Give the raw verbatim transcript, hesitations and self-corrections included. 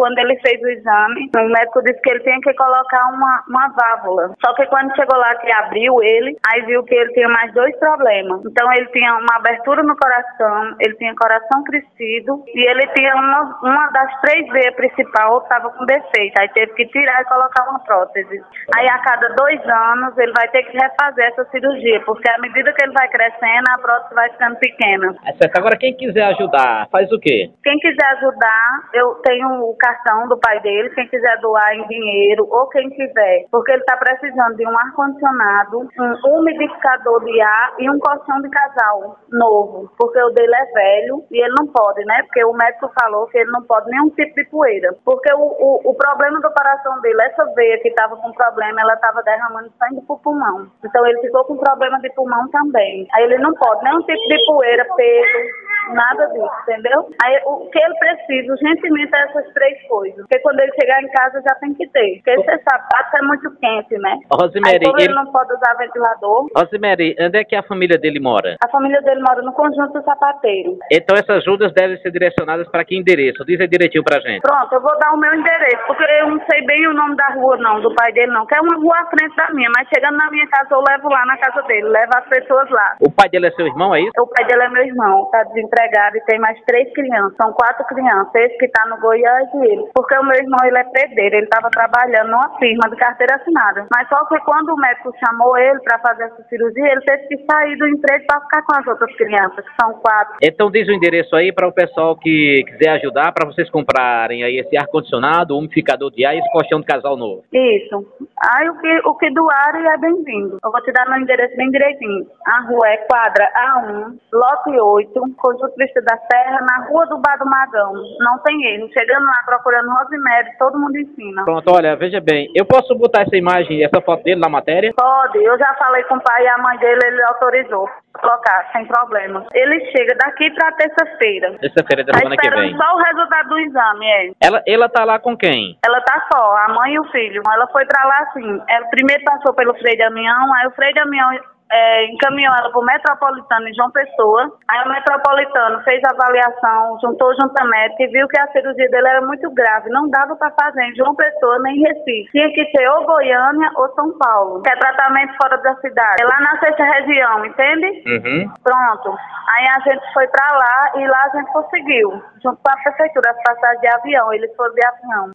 quando ele fez o exame, o médico disse que ele tinha que colocar uma, uma válvula. Só que quando chegou lá que abriu ele, aí viu que ele tinha mais dois problemas. Então ele tinha uma abertura no coração, ele tinha coração crescido e ele tinha uma, uma das três veias principal estava com defeito. Aí teve que tirar e colocar uma prótese. Aí a cada dois anos ele vai ter que refazer essa cirurgia, porque à medida que ele vai crescendo, a prótese vai ficando pequena. É certo. Agora quem quiser ajudar, faz o quê? Quem quiser ajudar, eu tenho o cartão do pai dele, quem quiser doar em dinheiro ou quem quiser, porque ele está precisando de um ar-condicionado, um umidificador de ar e um colchão de casal novo, porque o dele é velho e ele não pode, né? Porque o médico falou que ele não pode nenhum tipo de poeira, porque o, o, o problema do coração dele, essa veia que estava com problema, ela estava derramando sangue pro pulmão, então ele ficou com problema de pulmão também. Aí ele não pode nenhum tipo de poeira, peso, nada disso, entendeu? Aí o que ele precisa, urgentemente, é essas três coisas. Porque quando ele chegar em casa já tem que ter. Porque esse sapato é muito quente, né? Rosemary, Aí como ele... ele não pode usar ventilador. Rosemary, onde é que a família dele mora? A família dele mora no Conjunto do Sapateiro. Então essas ajudas devem ser direcionadas para que endereço? Diz aí direitinho pra gente. Pronto, eu vou dar o meu endereço, porque eu não sei bem o nome da rua não, do pai dele não, que é uma rua à frente da minha, mas chegando na minha casa eu levo lá na casa dele, levo as pessoas lá. O pai dele é seu irmão, é isso? O pai dele é meu irmão, tá desempregado e tem mais três crianças, são quatro crianças, esse que tá no Goiás e ele. Porque o meu irmão, ele é pedreiro, ele tava trabalhando numa firma de carteira assinada. Mas só que quando o médico chamou ele pra fazer essa cirurgia, ele teve que sair do emprego pra ficar com as outras crianças, que são quatro. Então diz o endereço aí para o pessoal que quiser ajudar, para vocês comprarem aí esse ar-condicionado, umidificador de ar e esse colchão de casal novo. Isso. Aí o que, o que doarem é bem-vindo. Eu vou te dar meu endereço bem direitinho. A rua é quadra A um, lote oito, Conjunto Vista da Serra, na rua do Bar do Magão. Não tem erro. Chegando lá procurando Rosemary, todo mundo ensina. Pronto, olha, veja bem, eu posso botar essa imagem, essa foto dele na matéria? Pode. Eu já falei com o pai e a mãe dele, ele autorizou colocar, sem problema. Ele chega daqui pra terça-feira. Terça-feira da Tá semana que vem. esperando só o resultado do exame, é. Ela, ela tá lá com quem? Ela tá só, a mãe e o filho. Ela foi pra lá assim. Ela primeiro passou pelo Frei Damião, aí o Frei Damião é, encaminhou ela pro Metropolitano em João Pessoa. Aí o Metropolitano fez a avaliação, juntou junto a médica e viu que a cirurgia dele era muito grave. Não dava pra fazer em João Pessoa nem em Recife. Tinha que ser ou Goiânia ou São Paulo, que é tratamento fora da cidade. É lá na sexta região, entende? Uhum. Pronto. Aí a gente foi pra lá e lá a gente conseguiu, junto com a prefeitura, as passagens de avião. Eles foram de avião.